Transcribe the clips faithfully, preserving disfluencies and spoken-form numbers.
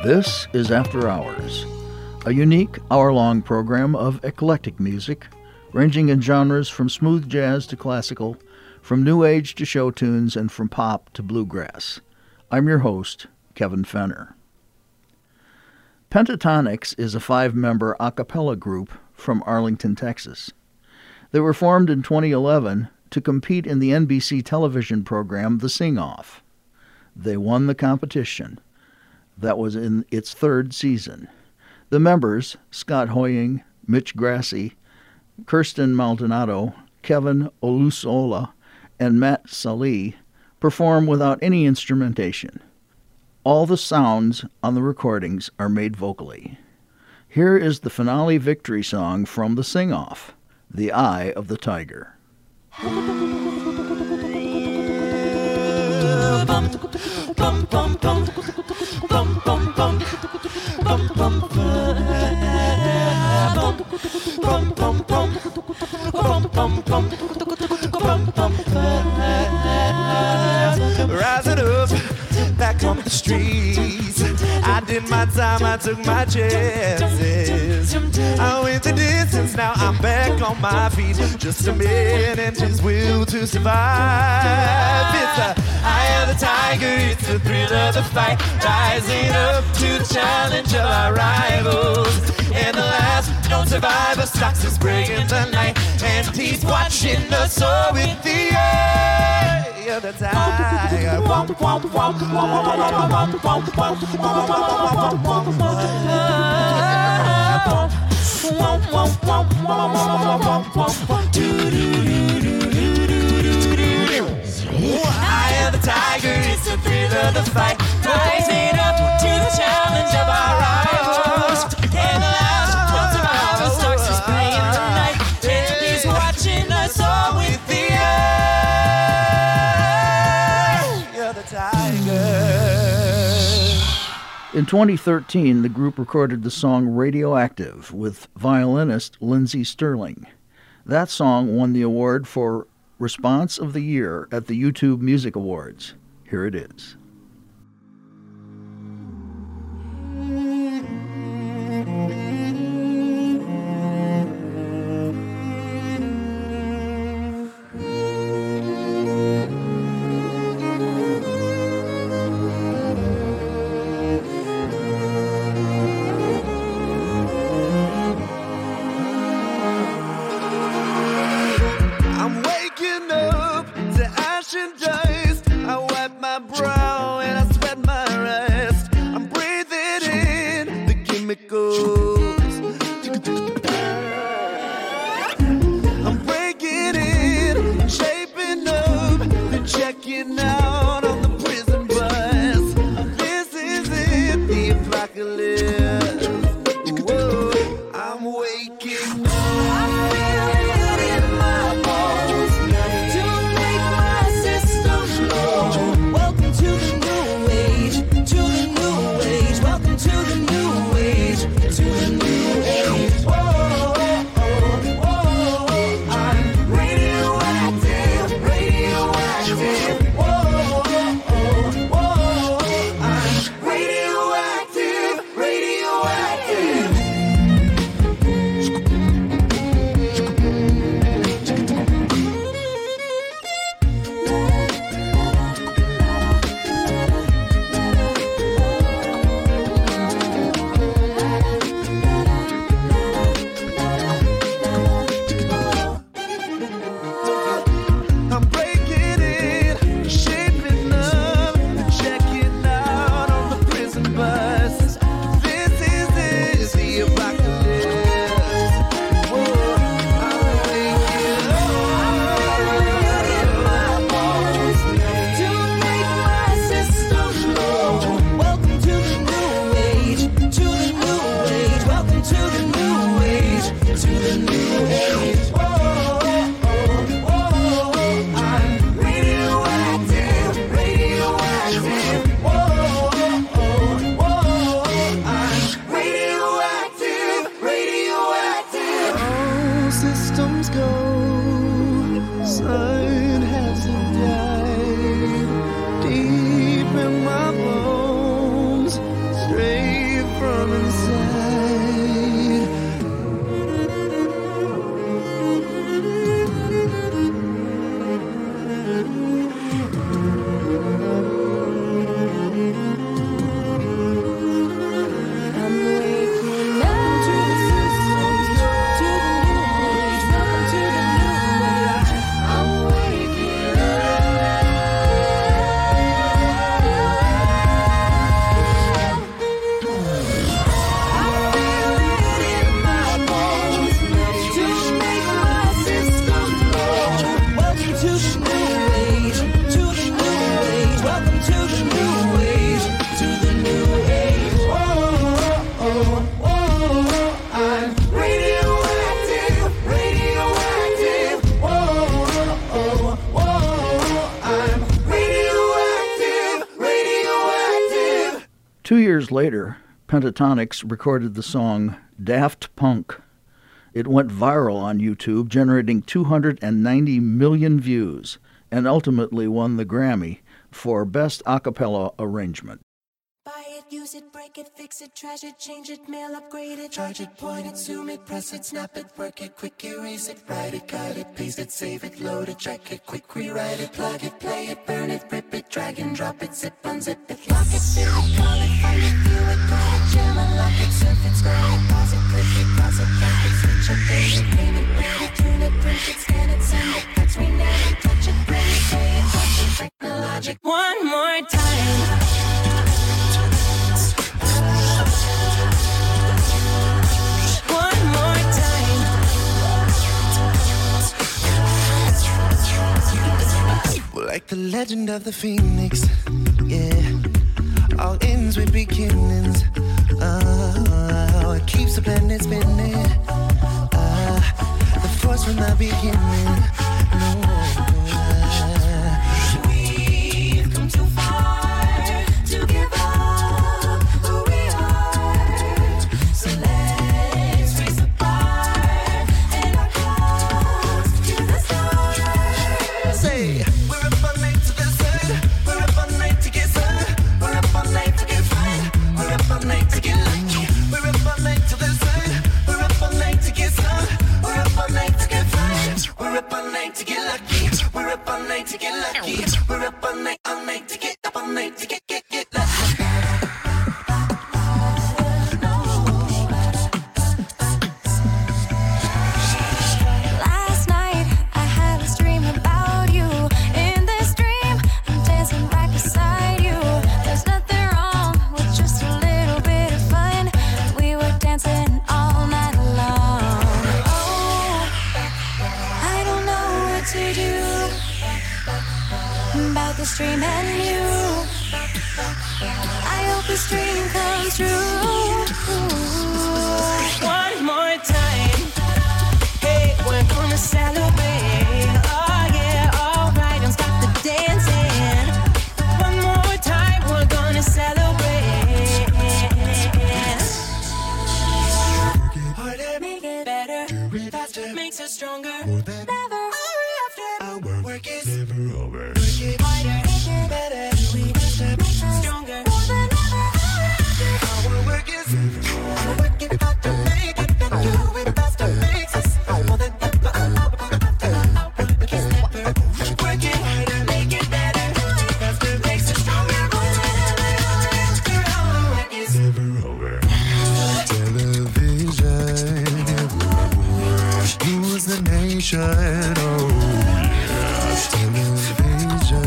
This is After Hours, a unique hour-long program of eclectic music, ranging in genres from smooth jazz to classical, from new age to show tunes, and from pop to bluegrass. I'm your host, Kevin Fenner. Pentatonix is a five-member a cappella group from Arlington, Texas. They were formed in twenty eleven to compete in the N B C television program The Sing-Off. They won the competition. That was in its third season. The members, Scott Hoying, Mitch Grassi, Kirsten Maldonado, Kevin Olusola, and Matt Salih, perform without any instrumentation. All the sounds on the recordings are made vocally. Here is the finale victory song from The Sing-Off, The Eye of the Tiger. Rising up, back on the streets, I did my time, I took my chances. I went the distance, now I'm back on my feet. Just a man and his will to survive. It's the eye of the tiger, it's the thrill of the fight, rising up to the challenge of our rivals. And the last known survivor stalks his prey in the night, and he's watching us all with the eye of the tiger. Eye of the tiger, it's the thrill of the fight, rising up to the challenge of our rivals. And the last known survivor stalks his prey in the night, and he's watching us all with the eye of the tiger. In twenty thirteen, the group recorded the song Radioactive with violinist Lindsey Sterling. That song won the award for Response of the Year at the YouTube Music Awards. Here it is. years later, Pentatonix recorded the song Daft Punk. It went viral on YouTube, generating two hundred ninety million views, and ultimately won the Grammy for Best A Cappella Arrangement. Buy it, use it, break it, fix it, trash it, change it, mail, upgrade it, charge it, point it, zoom it, press it, snap it, work it, quick erase it, write it, cut it, paste it, save it, load it, check it, quick rewrite it, plug it, play it, burn it, rip it, drag and drop it, zip, unzip it, lock it, fill it, call it, find it, view it, call it, jam, unlock it, surf it, scroll it, pause it, click it, cross it, back it, switch it, pay it, name it, read it, tune it, print it, scan it, send it, fax, rename it, touch it, bring it, pay it, touch it, technologic. One more time. Like the legend of the phoenix, yeah. All ends with beginnings. Oh, it keeps the planet spinning. Uh, the force from the beginning. No. We've come too far to give up who we are. So let's raise the bar and our cause to the stars. Say. We're up all night to get sun. We're up all night to get fun. We're up all night to get lucky. We're up all night to the sun. We're up all night to get sun. We're up all night to get fun. We're up all night to get lucky. We're up all night to get lucky. We're up all night, all night to get up all night to get get get lucky. Last night I had a dream about you. In this dream, I'm dancing right beside you. There's nothing wrong with just a little bit of fun. We were dancing all night long. Oh, I don't know what to do about this dream and you. I hope this dream comes true. One more time. Hey, we're gonna celebrate. Oh yeah, alright, don't stop the dancing. One more time, we're gonna celebrate. Harder, Make it better, do it faster, makes us stronger. more than Never our work is Never over. work it harder, better, do it faster, makes us stronger. more than ever. our work is work it harder, make it better, do it faster, makes us more than ever. Our work is never over. Work it harder, make it better, do it faster, makes us stronger. More than ever. Our work is Never over. Television. Who's the nation? Oh, yeah. Television.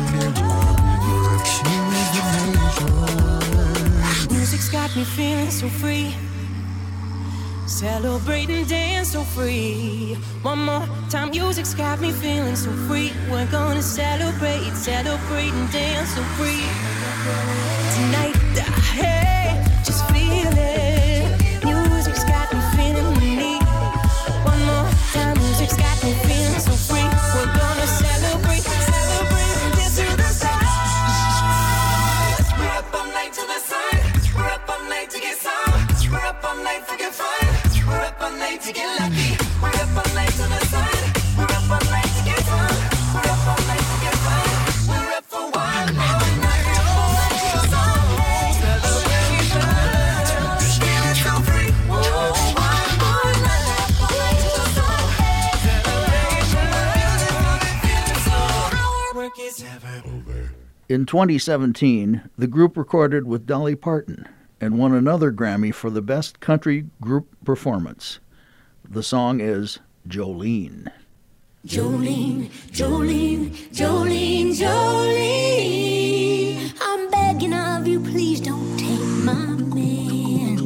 Who's the nation? Music's got me feeling so free. Celebrate and dance so free. One more time, music's got me feeling so free. We're gonna celebrate, celebrate and dance so free. Tonight, uh, hey, just feel it. Music's got me feeling neat. One more time, music's got me feeling so free. We're gonna celebrate, celebrate and dance to the stars. we're up all night to the sun. We're up all night to get some. We're up all night for good fun. We're up all night to get lucky. We're up all night to the sun. We're up all night to get fun. We're up all night to get fun. We're up for one more night. Celebration. Feeling so free. Whoa, one more night. Celebration. Feeling so free. Work is never Over. In twenty seventeen, the group recorded with Dolly Parton and won another Grammy for the Best Country Group Performance. The song is Jolene. Jolene, Jolene, Jolene, Jolene. I'm begging of you, please don't take my man.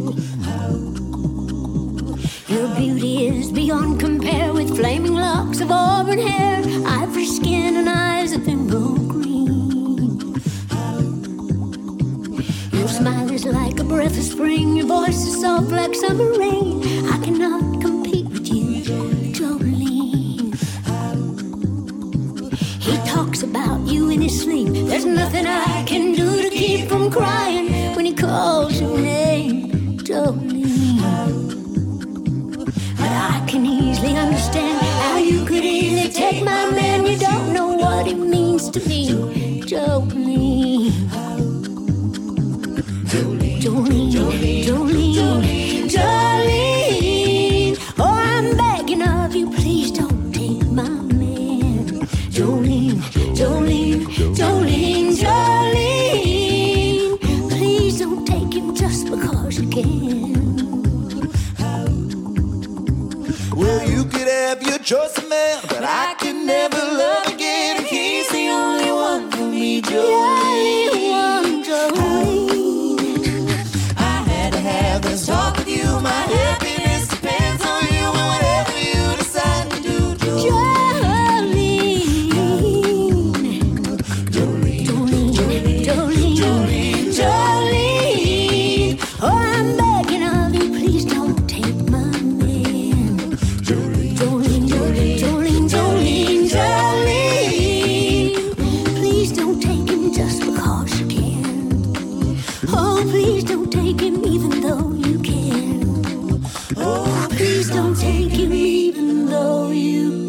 Your beauty is beyond compare with flaming locks of auburn hair, ivory skin and eyes of emerald green. Your smile is like a breath of spring, your voice is soft like summer rain. I cannot compete with you, Jolene. He talks about you in his sleep. There's nothing I can do to keep from crying when he calls Jolene. Jolene, Jolene, Jolene, Jolene. Oh, I'm begging of you, please don't take my man. Jolene, Jolene, Jolene, Jolene. Please don't take him just because you can. Well, you could have your choice of man, but I can never love again. And he's the only one for me, Jolene. Jolene. I had to have this talk with you. My happiness depends on you, and whatever you decide to do, Jolene. Jolene. Jolene. Jolene. Jolene. Jolene. Jolene. Oh, I'm begging of you, please don't take my man. Jolene. Jolene. Jolene. Jolene. Jolene. Jolene. Please don't take him just because you can. Oh, please don't take him even though you can. Oh, please don't take him even though you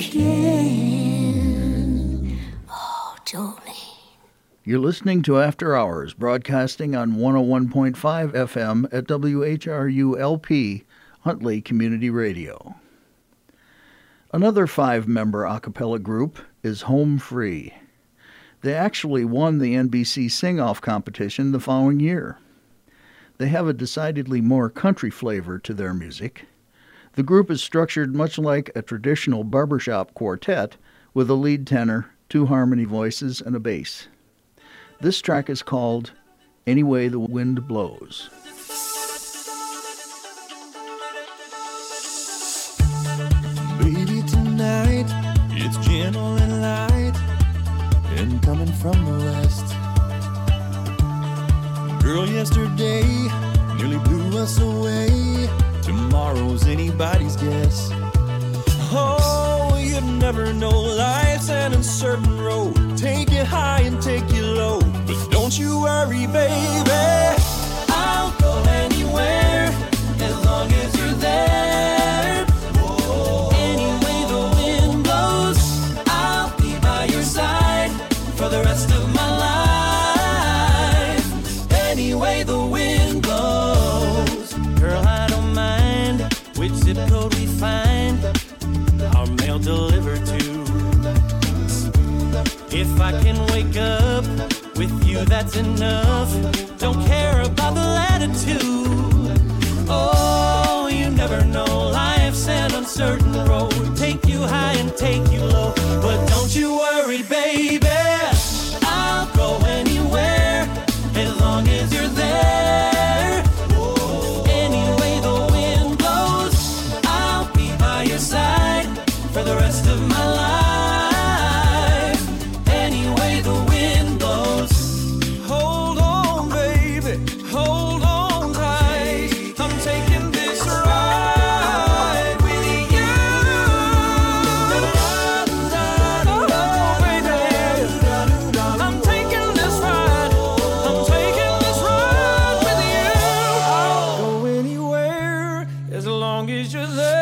can. Oh, Jolene. You're listening to After Hours, broadcasting on one oh one point five F M at W H R U L P, Huntley Community Radio. Another five-member a cappella group is Home Free. They actually won the N B C Sing-Off competition the following year. They have a decidedly more country flavor to their music. The group is structured much like a traditional barbershop quartet, with a lead tenor, two harmony voices, and a bass. This track is called Any Way the Wind Blows. Baby, tonight it's gentle and light, and coming from the west. Girl, yesterday nearly blew us away. Tomorrow's anybody's guess. Oh, you never know, life's an uncertain road. Take you high and take you low, but don't you worry, baby. I'll go anywhere as long as you're there. Whoa. Any way the wind blows, I'll be by your side for the rest of my life. Any way the wind blows, girl, I don't mind which zip code we find our mail delivered to. If I can wake up with you, that's enough. Don't care about the latitude. Oh, you never know, life's an uncertain road. Take you high and take you low, but don't you worry, baby. I'll go anywhere as long as you're there. Whoa. Any way the wind blows, I'll be by your side for the rest of my life. Any way the wind blows. Hold on, baby, hold on tight. I'm taking this ride with you. Oh, baby, I'm taking this ride. I'm taking this ride with you. I'll go anywhere as long as you're there.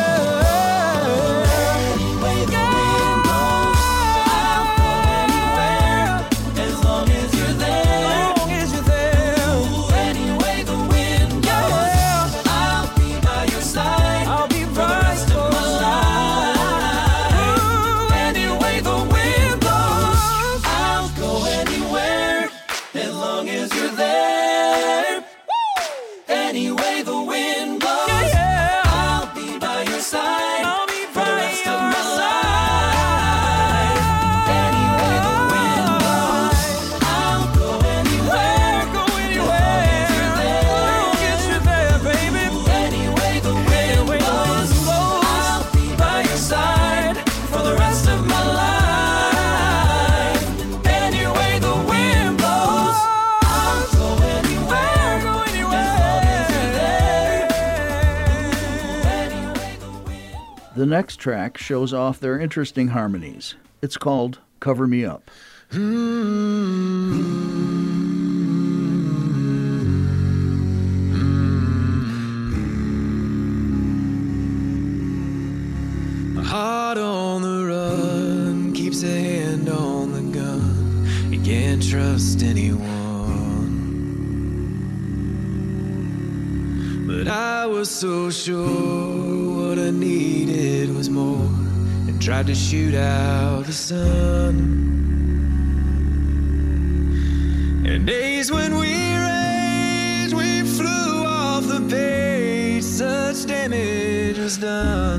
The next track shows off their interesting harmonies. It's called Cover Me Up. Heart on the run, keeps a hand on the gun. You can't can't trust anyone. But I was so sure what I needed was more, and tried to shoot out the sun. And days when we raged, we flew off the page, such damage was done.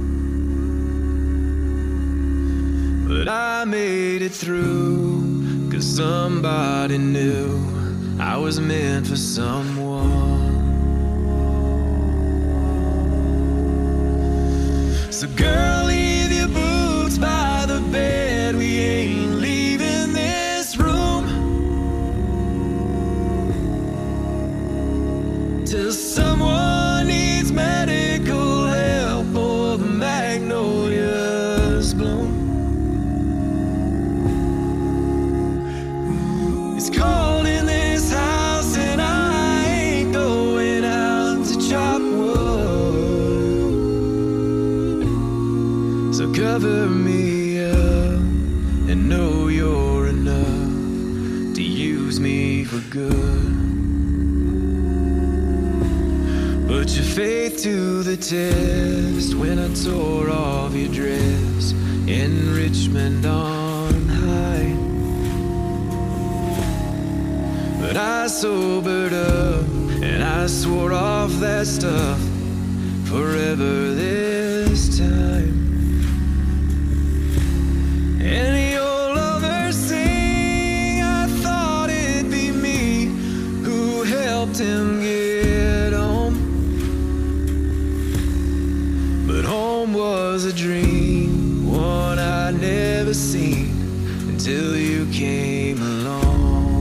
But I made it through, 'cause somebody knew I was meant for someone. So girl, leave your boots by the bed, we ain't leaving this room till someone needs medical help or the magnolias bloom. It's cold in this house and I ain't going out to chop wood. So cover me up and know you're enough to use me for good. Put your faith to the test when I tore off your dress in Richmond on high. But I sobered up and I swore off that stuff forever this time. And your lovers sing, I thought it'd be me who helped him get home. But home was a dream, one I'd never seen until you came along.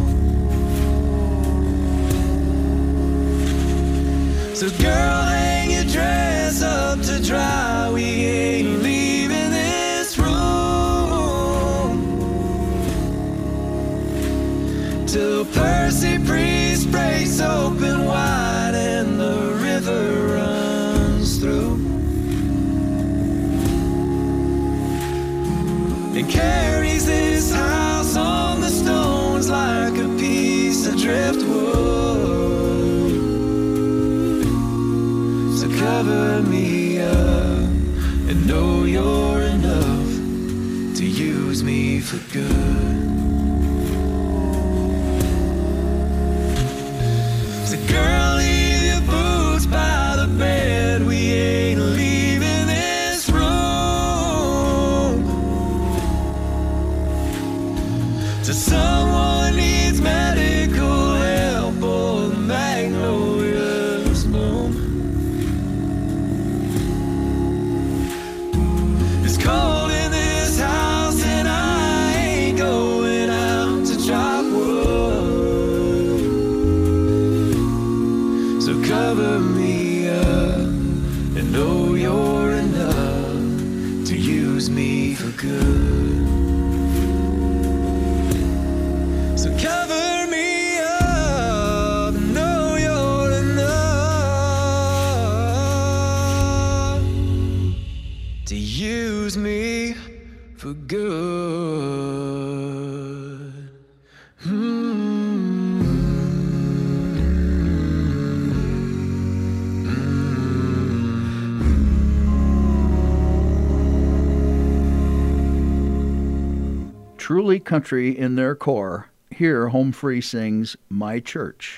So girl, hang your dress up to dry, we ain't leaving this room till Percy Priest breaks open wide and the river runs through and carries this house on the stones like a piece of driftwood. So cover me up and know you're enough to use me for good. So girl, leave your boots by the bed, we ain't leaving this room till someone needs medical help or the magnolias bloom. It's cold in this house and I ain't going out to chop wood. So cover me up and know you're enough to use me for good. So cover me up and know you're enough to use me for good. Truly country in their core, here Home Free sings My Church.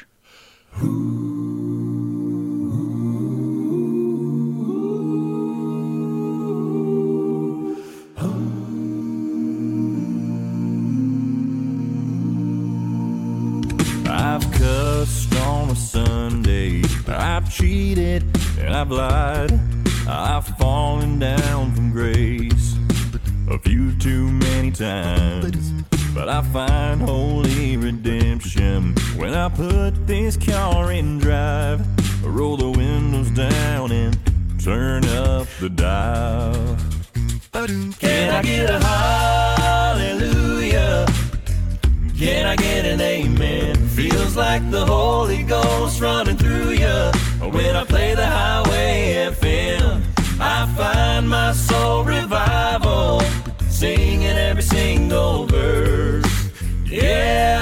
I've cussed on a Sunday, I've cheated and I've lied, I've fallen down from grace a few too many times, but I find holy redemption when I put this car in drive, roll the windows down and turn up the dial. Can I get a hallelujah? Can I get an amen? Feels like the Holy Ghost running through you when I play the Highway F M. I find my soul revival, singing every single verse. Yeah.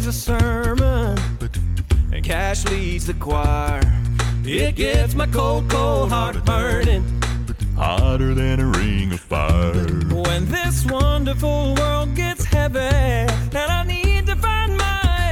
a sermon, and cash leads the choir. It gets my cold, cold heart burning, hotter than a ring of fire. when this wonderful world gets heavy, and I need to find my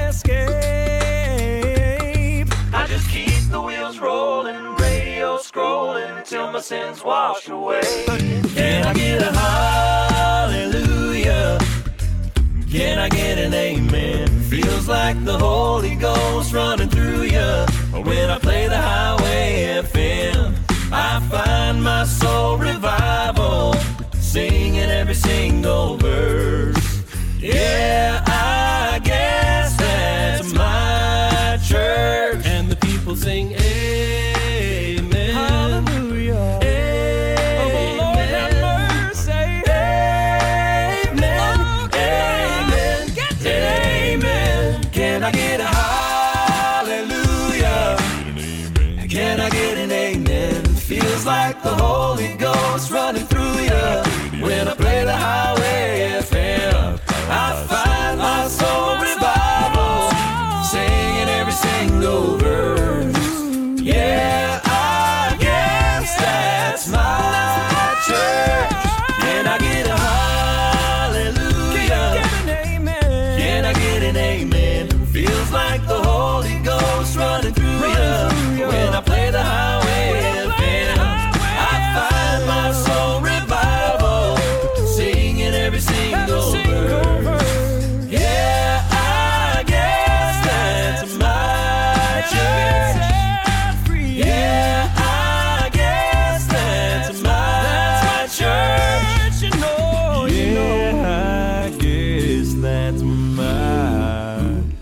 escape. I just keep the wheels rolling, radio scrolling, till my sins wash away. Can I get a hallelujah? Can I get an amen? Feels like the Holy Ghost running through you. When I play the Highway F M, I find my soul revival, singing every single verse. Yeah, I guess that's my church. And the people sing amen. Hallelujah. Amen. Oh, Lord have mercy. Amen. Amen. Amen. Can I get a hallelujah? Can I get an amen? Feels like the Holy Ghost running through you. When I play the Highway F M, I find my soul revival, singing every single verse. Yeah, I guess that's my church. Can I get a hallelujah? Can I get an amen? Feels like the Holy Ghost running through you. When I play the Highway F M, I find my soul revival, singing every single verse. Yeah, I guess that's my church. Yeah, I guess that's my church. You know, you know. Yeah, I guess that's my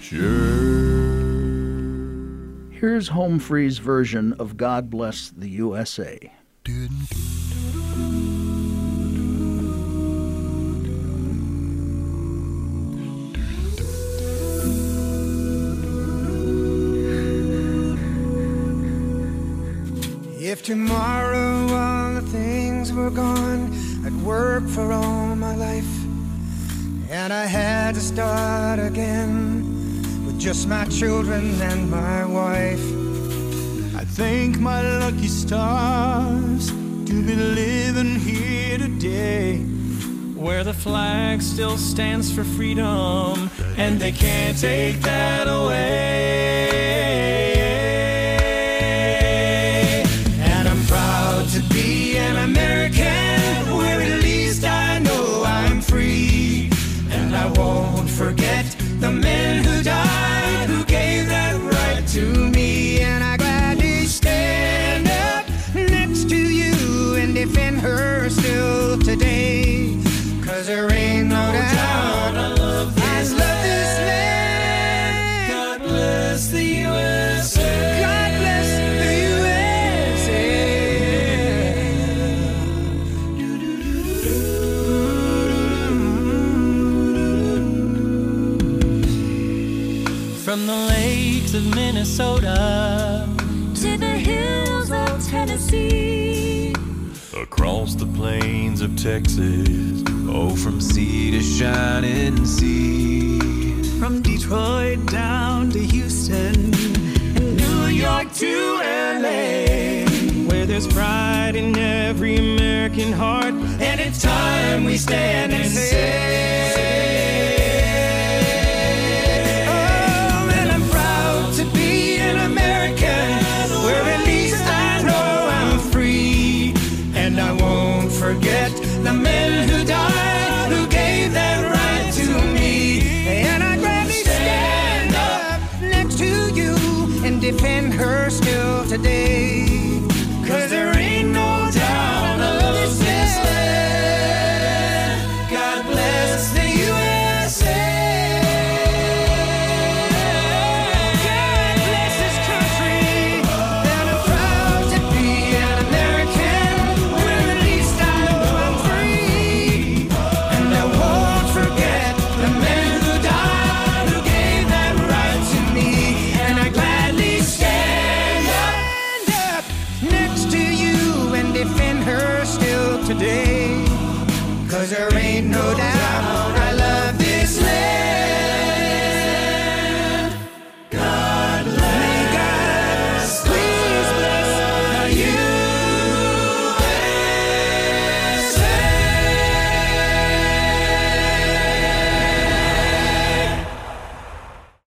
church. Here's Home Free's version of God Bless the U S A. If tomorrow all the things were gone, I'd work for all my life, and I had to start again with just my children and my wife. I thank my lucky stars to be living here today, Where the flag still stands for freedom, and they can't take that away. And I'm proud to be an American, where at least I know I'm free. And I won't forget the men who died, who gave that right to me. And I gladly stand up next to you and defend her still today. 'Cause there ain't no doubt I love this land. God bless the U S A. God bless the U S A. From the lakes of Minnesota To the hills of Tennessee, Across the plains of Texas, oh, from sea to shining sea. from Detroit down to Houston, and New York to L A, where there's pride in every American heart. And it's time we stand and say, oh, and I'm proud to be an American, where at least I know I'm free. And I won't forget the men who died, who gave that right to me. And I'd gladly stand up next to you and defend her still today.